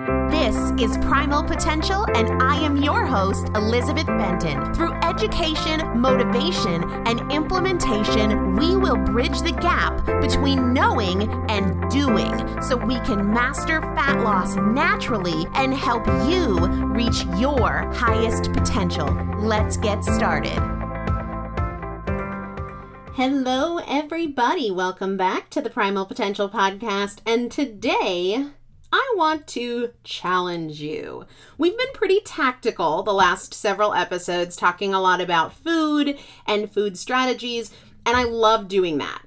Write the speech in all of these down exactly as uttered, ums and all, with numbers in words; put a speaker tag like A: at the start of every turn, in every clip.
A: This is Primal Potential, and I am your host, Elizabeth Benton. Through education, motivation, and implementation, we will bridge the gap between knowing and doing so we can master fat loss naturally and help you reach your highest potential. Let's get started. Hello, everybody. Welcome back to the Primal Potential Podcast, and today I want to challenge you. We've been pretty tactical the last several episodes, talking a lot about food and food strategies, and I love doing that.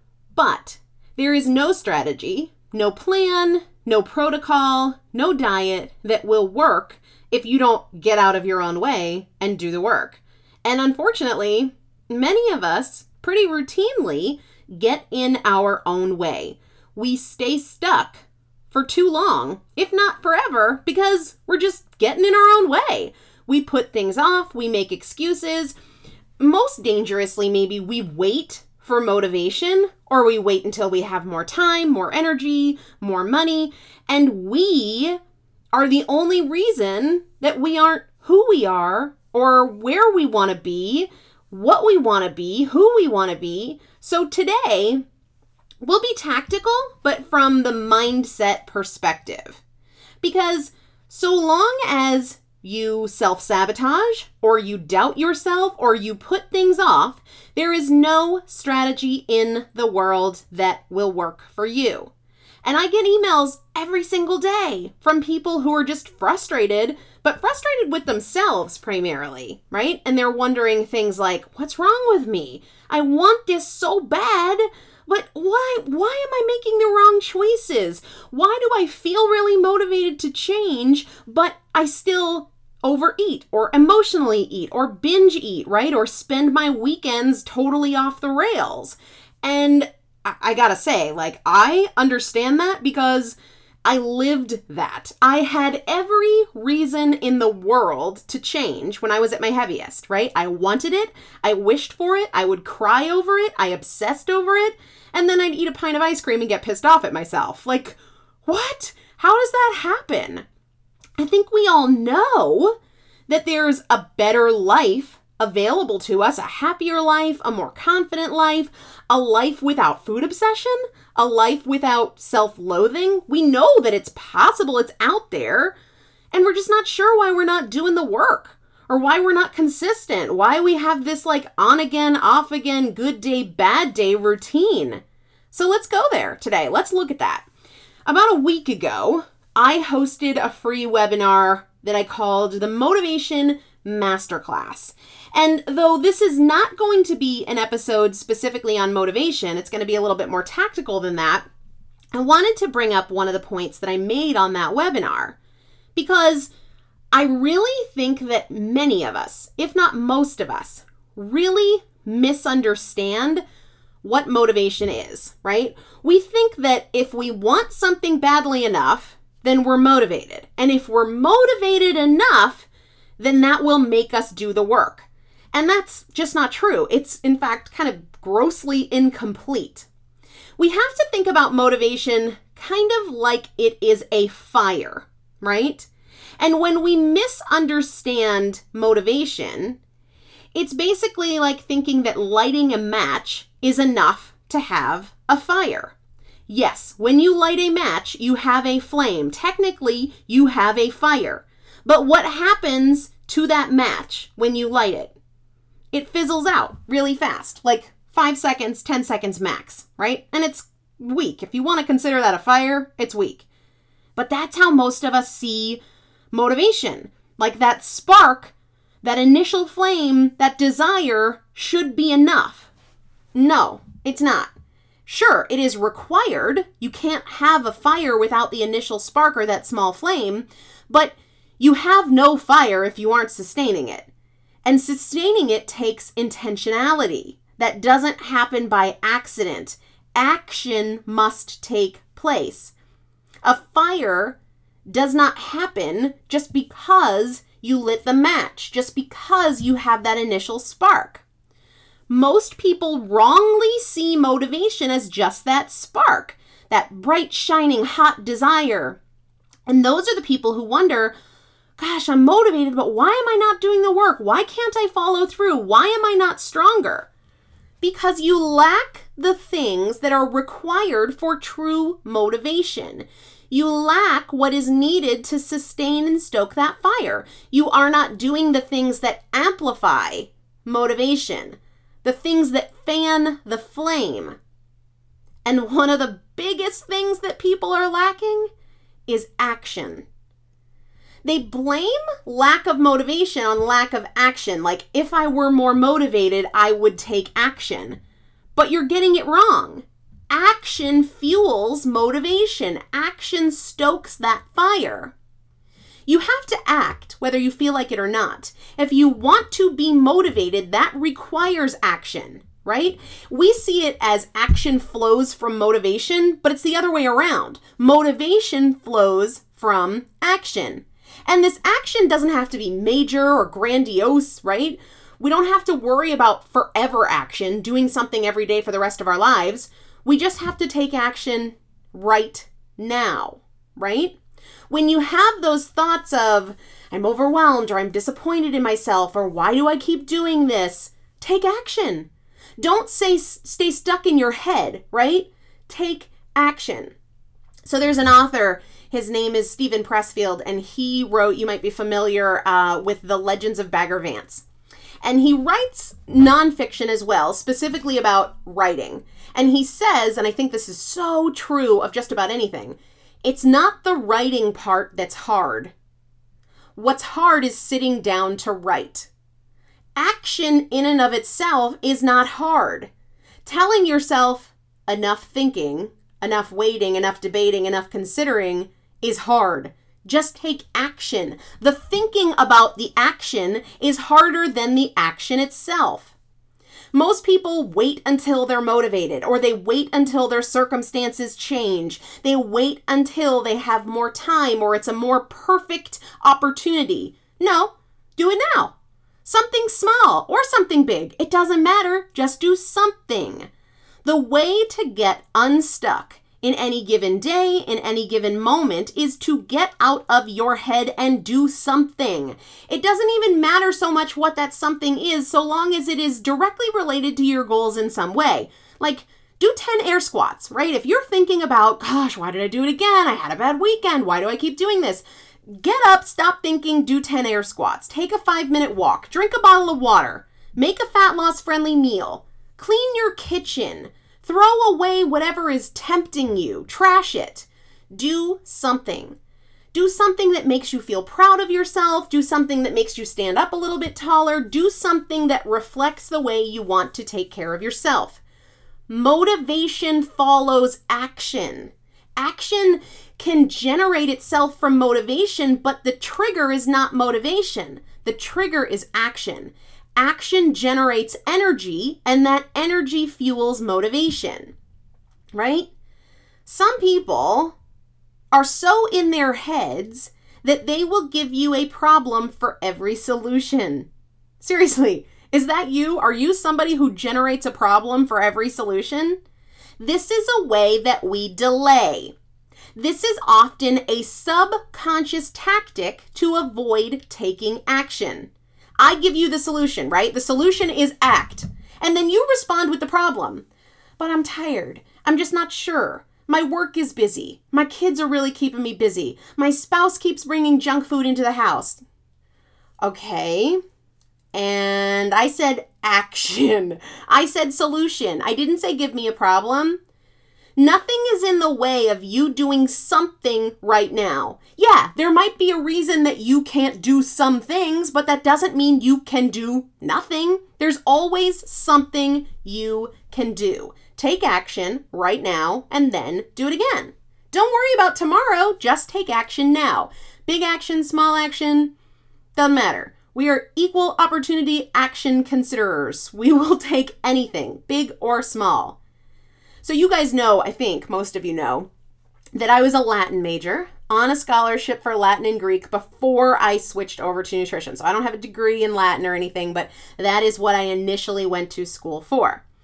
A: But there is no strategy, no plan, no protocol, no diet that will work if you don't get out of your own way and do the work. And unfortunately, many of us pretty routinely get in our own way. We stay stuck for too long, if not forever, because we're just getting in our own way. We put things off, we make excuses. Most dangerously, maybe we wait for motivation, or we wait until we have more time, more energy, more money, and we are the only reason that we aren't who we are, or where we want to be, what we want to be, who we want to be. So today, we'll be tactical, but from the mindset perspective. Because so long as you self-sabotage, or you doubt yourself, or you put things off, there is no strategy in the world that will work for you. And I get emails every single day from people who are just frustrated, but frustrated with themselves primarily, right? And they're wondering things like, what's wrong with me? I want this so bad, but why, why am I making the wrong choices? Why do I feel really motivated to change, but I still overeat or emotionally eat or binge eat, right? Or spend my weekends totally off the rails. And I, I gotta say, like, I understand that because I lived that. I had every reason in the world to change when I was at my heaviest, right? I wanted it. I wished for it. I would cry over it. I obsessed over it. And then I'd eat a pint of ice cream and get pissed off at myself. Like, what? How does that happen? I think we all know that there's a better life available to us, a happier life, a more confident life, a life without food obsession, a life without self-loathing. We know that it's possible, it's out there, and we're just not sure why we're not doing the work, or why we're not consistent, why we have this like on again, off again, good day, bad day routine. So let's go there today. Let's look at that. About a week ago, I hosted a free webinar that I called the Motivation Masterclass. And though this is not going to be an episode specifically on motivation, it's going to be a little bit more tactical than that, I wanted to bring up one of the points that I made on that webinar, because I really think that many of us, if not most of us, really misunderstand what motivation is, right? We think that if we want something badly enough, then we're motivated. And if we're motivated enough, then that will make us do the work. And that's just not true. It's, in fact, kind of grossly incomplete. We have to think about motivation kind of like it is a fire, right? And when we misunderstand motivation, it's basically like thinking that lighting a match is enough to have a fire. Yes, when you light a match, you have a flame. Technically, you have a fire. But what happens to that match when you light it? It fizzles out really fast, like five seconds, ten seconds max, right? And it's weak. If you want to consider that a fire, it's weak. But that's how most of us see motivation. Like that spark, that initial flame, that desire should be enough. No, it's not. Sure, it is required. You can't have a fire without the initial spark or that small flame, but you have no fire if you aren't sustaining it. And sustaining it takes intentionality. That doesn't happen by accident. Action must take place. A fire does not happen just because you lit the match, just because you have that initial spark. Most people wrongly see motivation as just that spark, that bright, shining, hot desire. And those are the people who wonder, gosh, I'm motivated, but why am I not doing the work? Why can't I follow through? Why am I not stronger? Because you lack the things that are required for true motivation. You lack what is needed to sustain and stoke that fire. You are not doing the things that amplify motivation, the things that fan the flame. And one of the biggest things that people are lacking is action. They blame lack of motivation on lack of action. Like, if I were more motivated, I would take action. But you're getting it wrong. Action fuels motivation. Action stokes that fire. You have to act, whether you feel like it or not. If you want to be motivated, that requires action, right? We see it as action flows from motivation, but it's the other way around. Motivation flows from action. And this action doesn't have to be major or grandiose, right? We don't have to worry about forever action, doing something every day for the rest of our lives. We just have to take action right now, right? When you have those thoughts of, I'm overwhelmed, or I'm disappointed in myself, or why do I keep doing this? Take action. Don't say stay stuck in your head, right? Take action. So there's an author, his name is Steven Pressfield, and he wrote, you might be familiar uh, with The Legends of Bagger Vance. And he writes nonfiction as well, specifically about writing. And he says, and I think this is so true of just about anything, it's not the writing part that's hard. What's hard is sitting down to write. Action in and of itself is not hard. Telling yourself enough thinking, enough waiting, enough debating, enough considering is hard. Just take action. The thinking about the action is harder than the action itself. Most people wait until they're motivated, or they wait until their circumstances change. They wait until they have more time, or it's a more perfect opportunity. No, do it now. Something small or something big. It doesn't matter. Just do something. The way to get unstuck in any given day, in any given moment, is to get out of your head and do something. It doesn't even matter so much what that something is, so long as it is directly related to your goals in some way. Like, do ten air squats, right? If you're thinking about, gosh, why did I do it again? I had a bad weekend. Why do I keep doing this? Get up, stop thinking, do ten air squats. Take a five minute walk. Drink a bottle of water. Make a fat loss friendly meal. Clean your kitchen. Throw away whatever is tempting you. Trash it. Do something. Do something that makes you feel proud of yourself. Do something that makes you stand up a little bit taller. Do something that reflects the way you want to take care of yourself. Motivation follows action. Action can generate itself from motivation, but the trigger is not motivation. The trigger is action. Action generates energy, and that energy fuels motivation, right? Some people are so in their heads that they will give you a problem for every solution. Seriously, is that you? Are you somebody who generates a problem for every solution? This is a way that we delay. This is often a subconscious tactic to avoid taking action. I give you the solution, right? The solution is act. And then you respond with the problem. But I'm tired. I'm just not sure. My work is busy. My kids are really keeping me busy. My spouse keeps bringing junk food into the house. Okay. And I said action. I said solution. I didn't say give me a problem. Nothing is in the way of you doing something right now. Yeah, there might be a reason that you can't do some things, but that doesn't mean you can do nothing. There's always something you can do. Take action right now and then do it again. Don't worry about tomorrow, just take action now. Big action, small action, doesn't matter. We are equal opportunity action considerers. We will take anything, big or small. So you guys know, I think most of you know, that I was a Latin major on a scholarship for Latin and Greek before I switched over to nutrition. So I don't have a degree in Latin or anything, but that is what I initially went to school for.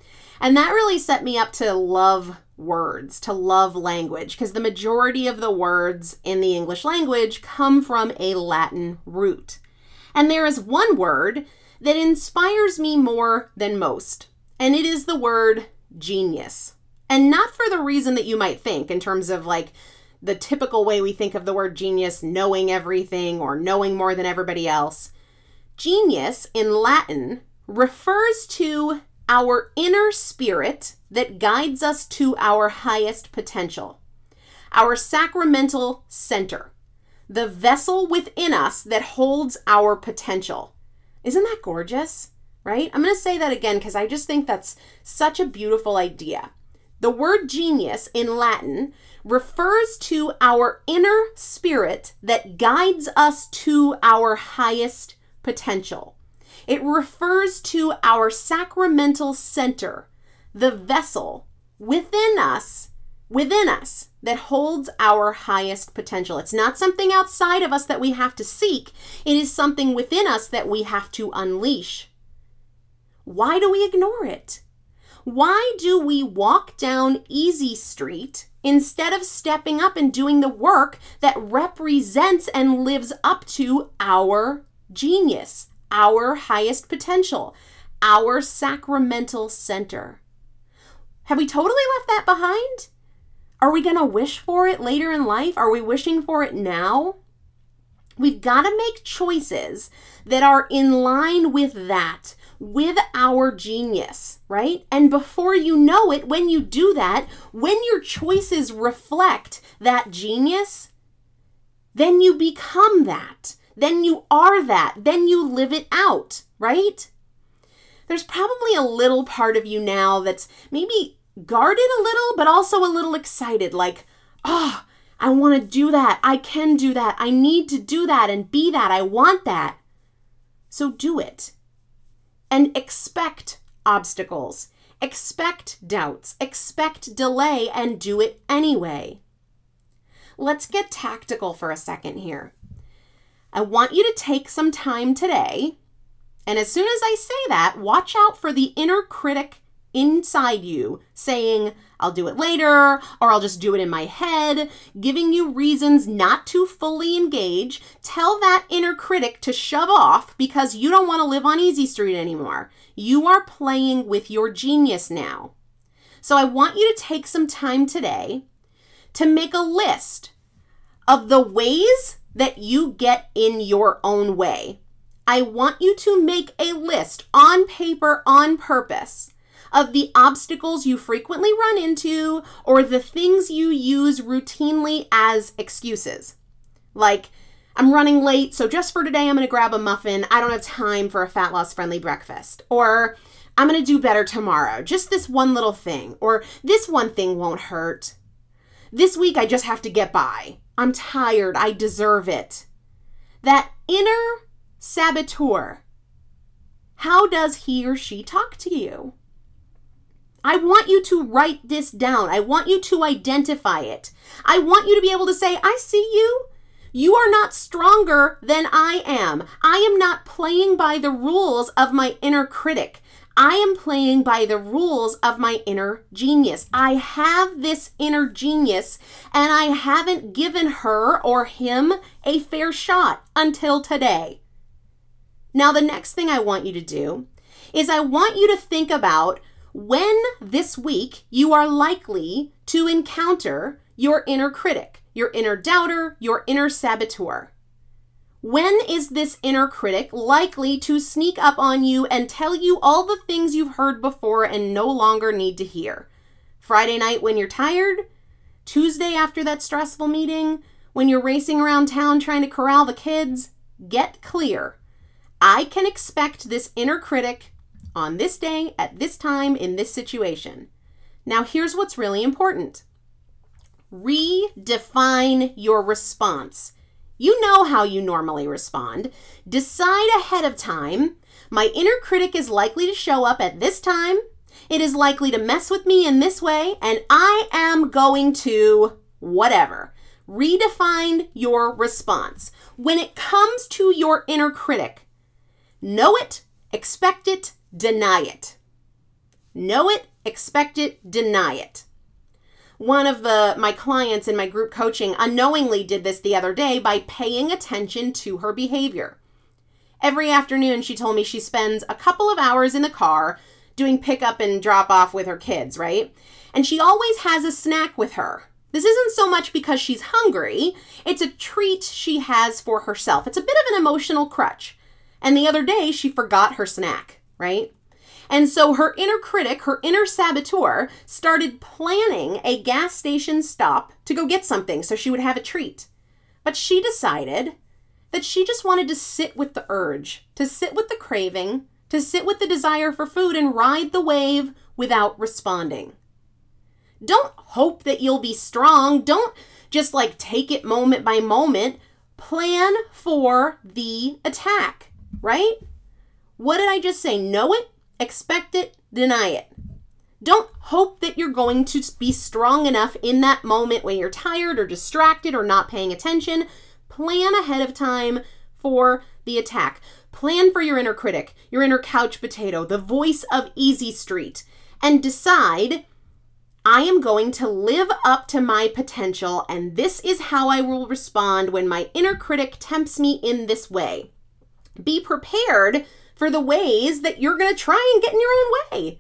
A: And that really set me up to love words, to love language, because the majority of the words in the English language come from a Latin root. And there is one word that inspires me more than most, and it is the word genius. And not for the reason that you might think in terms of like the typical way we think of the word genius, knowing everything or knowing more than everybody else. Genius in Latin refers to our inner spirit that guides us to our highest potential, our sacramental center, the vessel within us that holds our potential. Isn't that gorgeous? Right? I'm going to say that again because I just think that's such a beautiful idea. The word genius in Latin refers to our inner spirit that guides us to our highest potential. It refers to our sacramental center, the vessel within us, within us that holds our highest potential. It's not something outside of us that we have to seek. It is something within us that we have to unleash. Why do we ignore it? Why do we walk down easy street instead of stepping up and doing the work that represents and lives up to our genius, our highest potential, our sacramental center? Have we totally left that behind? Are we going to wish for it later in life? Are we wishing for it now? We've got to make choices that are in line with that, with our genius, right? And before you know it, when you do that, when your choices reflect that genius, then you become that. Then you are that. Then you live it out, right? There's probably a little part of you now that's maybe guarded a little, but also a little excited, like, oh, I want to do that. I can do that. I need to do that and be that. I want that. So do it. And expect obstacles, expect doubts, expect delay, and do it anyway. Let's get tactical for a second here. I want you to take some time today, and as soon as I say that, watch out for the inner critic inside you saying, I'll do it later, or I'll just do it in my head, giving you reasons not to fully engage. Tell that inner critic to shove off because you don't want to live on Easy Street anymore. You are playing with your genius now. So I want you to take some time today to make a list of the ways that you get in your own way. I want you to make a list on paper, on purpose, of the obstacles you frequently run into or the things you use routinely as excuses. Like, I'm running late, so just for today I'm going to grab a muffin. I don't have time for a fat loss friendly breakfast. Or I'm going to do better tomorrow. Just this one little thing. Or this one thing won't hurt. This week I just have to get by. I'm tired. I deserve it. That inner saboteur, how does he or she talk to you? I want you to write this down. I want you to identify it. I want you to be able to say, I see you. You are not stronger than I am. I am not playing by the rules of my inner critic. I am playing by the rules of my inner genius. I have this inner genius, and I haven't given her or him a fair shot until today. Now, the next thing I want you to do is I want you to think about when this week you are likely to encounter your inner critic, your inner doubter, your inner saboteur. When is this inner critic likely to sneak up on you and tell you all the things you've heard before and no longer need to hear? Friday night when you're tired? Tuesday after that stressful meeting? When you're racing around town trying to corral the kids? Get clear. I can expect this inner critic on this day, at this time, in this situation. Now, here's what's really important. Redefine your response. You know how you normally respond. Decide ahead of time, my inner critic is likely to show up at this time. It is likely to mess with me in this way, and I am going to whatever. Redefine your response. When it comes to your inner critic, know it, expect it, deny it. Know it, expect it, deny it. One of the my clients in my group coaching unknowingly did this the other day by paying attention to her behavior. Every afternoon, she told me she spends a couple of hours in the car doing pickup and drop off with her kids, right? And she always has a snack with her. This isn't so much because she's hungry. It's a treat she has for herself. It's a bit of an emotional crutch. And the other day, she forgot her snack, right? And so her inner critic, her inner saboteur, started planning a gas station stop to go get something so she would have a treat. But she decided that she just wanted to sit with the urge, to sit with the craving, to sit with the desire for food and ride the wave without responding. Don't hope that you'll be strong. Don't just like take it moment by moment. Plan for the attack, right? What did I just say? Know it, expect it, deny it. Don't hope that you're going to be strong enough in that moment when you're tired or distracted or not paying attention. Plan ahead of time for the attack. Plan for your inner critic, your inner couch potato, the voice of Easy Street, and decide, I am going to live up to my potential, and this is how I will respond when my inner critic tempts me in this way. Be prepared for the ways that you're going to try and get in your own way.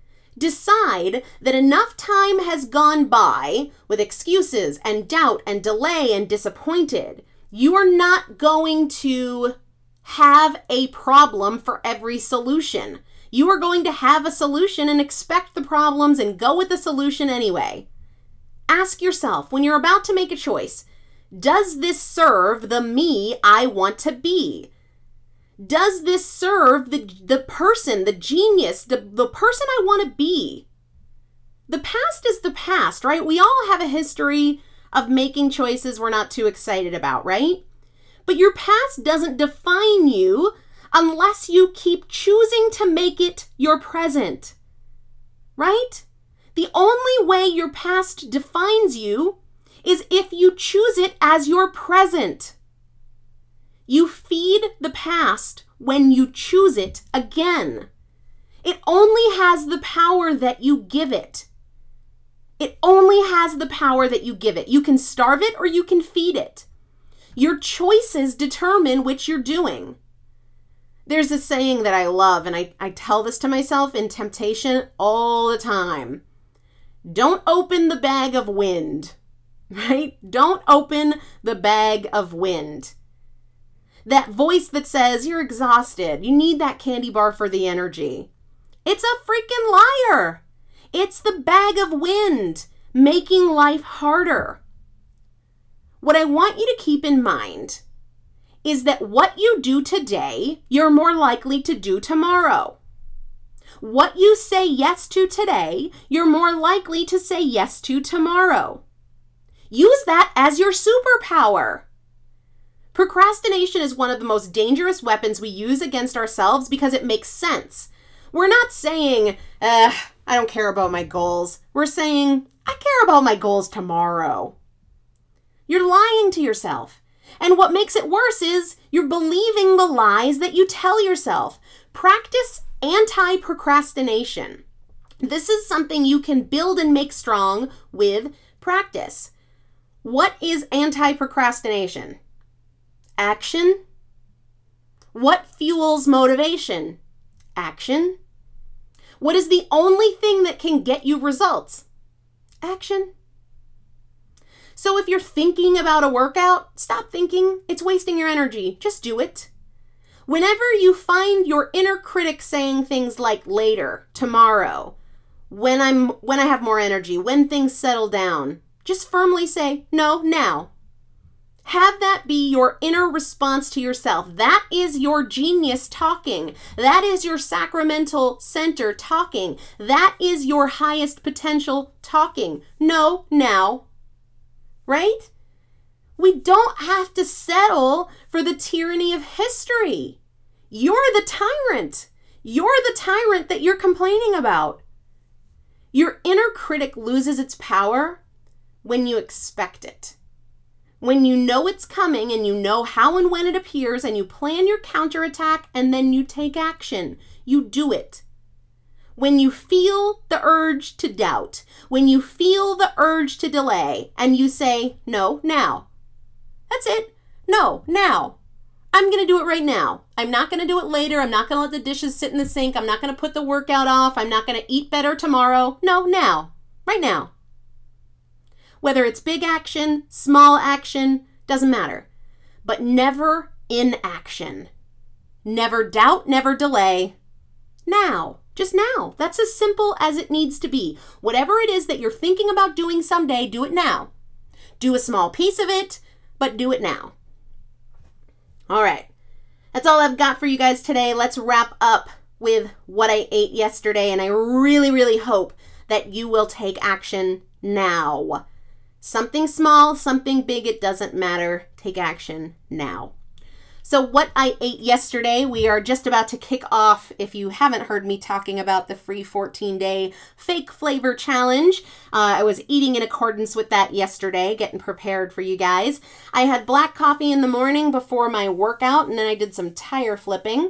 A: Decide that enough time has gone by with excuses and doubt and delay and disappointed. You are not going to have a problem for every solution. You are going to have a solution and expect the problems and go with the solution anyway. Ask yourself, when you're about to make a choice, does this serve the me I want to be? Does this serve the, the person, the genius, the, the person I want to be? The past is the past, right? We all have a history of making choices we're not too excited about, right? But your past doesn't define you unless you keep choosing to make it your present, right? The only way your past defines you is if you choose it as your present. You feed the past when you choose it again. It only has the power that you give it. It only has the power that you give it. You can starve it or you can feed it. Your choices determine which you're doing. There's a saying that I love, and I, I tell this to myself in temptation all the time. Don't open the bag of wind, right? Don't open the bag of wind. That voice that says you're exhausted, you need that candy bar for the energy. It's a freaking liar. It's the bag of wind making life harder. What I want you to keep in mind is that what you do today, you're more likely to do tomorrow. What you say yes to today, you're more likely to say yes to tomorrow. Use that as your superpower. Procrastination is one of the most dangerous weapons we use against ourselves because it makes sense. We're not saying, uh, I don't care about my goals. We're saying, I care about my goals tomorrow. You're lying to yourself. And what makes it worse is you're believing the lies that you tell yourself. Practice anti-procrastination. This is something you can build and make strong with practice. What is anti-procrastination? Action. What fuels motivation? Action. What is the only thing that can get you results? Action. So if you're thinking about a workout, stop thinking. It's wasting your energy. Just do it. Whenever you find your inner critic saying things like later, tomorrow, when I'm when I have more energy, when things settle down, just firmly say, no, now. Have that be your inner response to yourself. That is your genius talking. That is your sacramental center talking. That is your highest potential talking. No, now. Right? We don't have to settle for the tyranny of history. You're the tyrant. You're the tyrant that you're complaining about. Your inner critic loses its power when you expect it. When you know it's coming and you know how and when it appears and you plan your counterattack and then you take action. You do it. When you feel the urge to doubt, when you feel the urge to delay, and you say, no, now. That's it. No, now. I'm going to do it right now. I'm not going to do it later. I'm not going to let the dishes sit in the sink. I'm not going to put the workout off. I'm not going to eat better tomorrow. No, now. Right now. Whether it's big action, small action, doesn't matter. But never inaction. Never doubt, never delay. Now. Just now. That's as simple as it needs to be. Whatever it is that you're thinking about doing someday, do it now. Do a small piece of it, but do it now. All right. That's all I've got for you guys today. Let's wrap up with what I ate yesterday, and I really, really hope that you will take action now. Something small, something big, it doesn't matter. Take action now. So what I ate yesterday, we are just about to kick off, if you haven't heard me talking about the free fourteen-day fake flavor challenge. Uh, I was eating in accordance with that yesterday, getting prepared for you guys. I had black coffee in the morning before my workout, and then I did some tire flipping.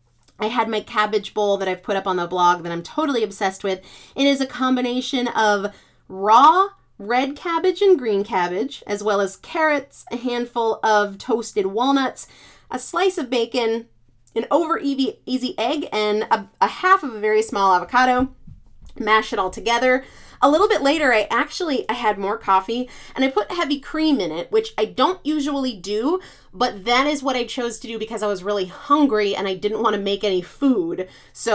A: I had my cabbage bowl that I've put up on the blog that I'm totally obsessed with. It is a combination of raw red cabbage and green cabbage, as well as carrots, a handful of toasted walnuts, a slice of bacon, an over easy, easy egg, and a, a half of a very small avocado. Mash it all together. A little bit later, I actually, I had more coffee, and I put heavy cream in it, which I don't usually do, but that is what I chose to do because I was really hungry and I didn't want to make any food.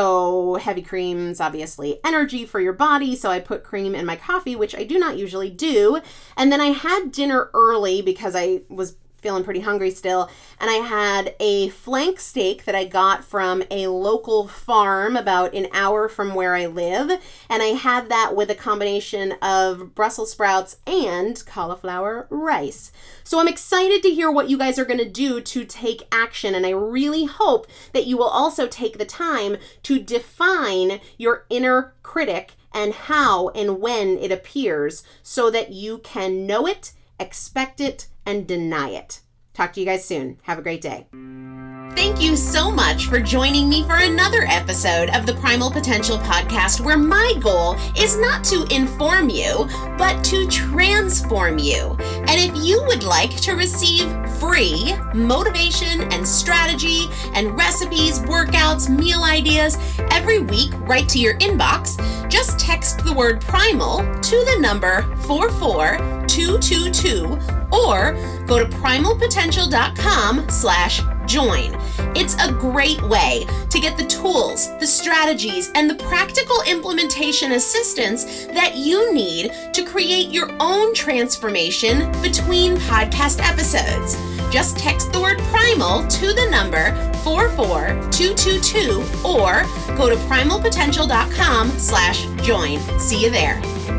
A: So heavy cream's obviously energy for your body, so I put cream in my coffee, which I do not usually do. And then I had dinner early because I was feeling pretty hungry still, and I had a flank steak that I got from a local farm about an hour from where I live, and I had that with a combination of Brussels sprouts and cauliflower rice. So I'm excited to hear what you guys are going to do to take action, and I really hope that you will also take the time to define your inner critic and how and when it appears so that you can know it, expect it, and deny it. Talk to you guys soon. Have a great day. Thank you so much for joining me for another episode of the Primal Potential Podcast, where my goal is not to inform you, but to transform you. And if you would like to receive free motivation and strategy and recipes, workouts, meal ideas every week right to your inbox, just text the word primal to the number four four two two two or go to primalpotential.com slash join. It's a great way to get the tools, the strategies, and the practical implementation assistance that you need to create your own transformation between podcast episodes. Just text the word primal to the number four four two two two or go to primalpotential.com slash join. See you there.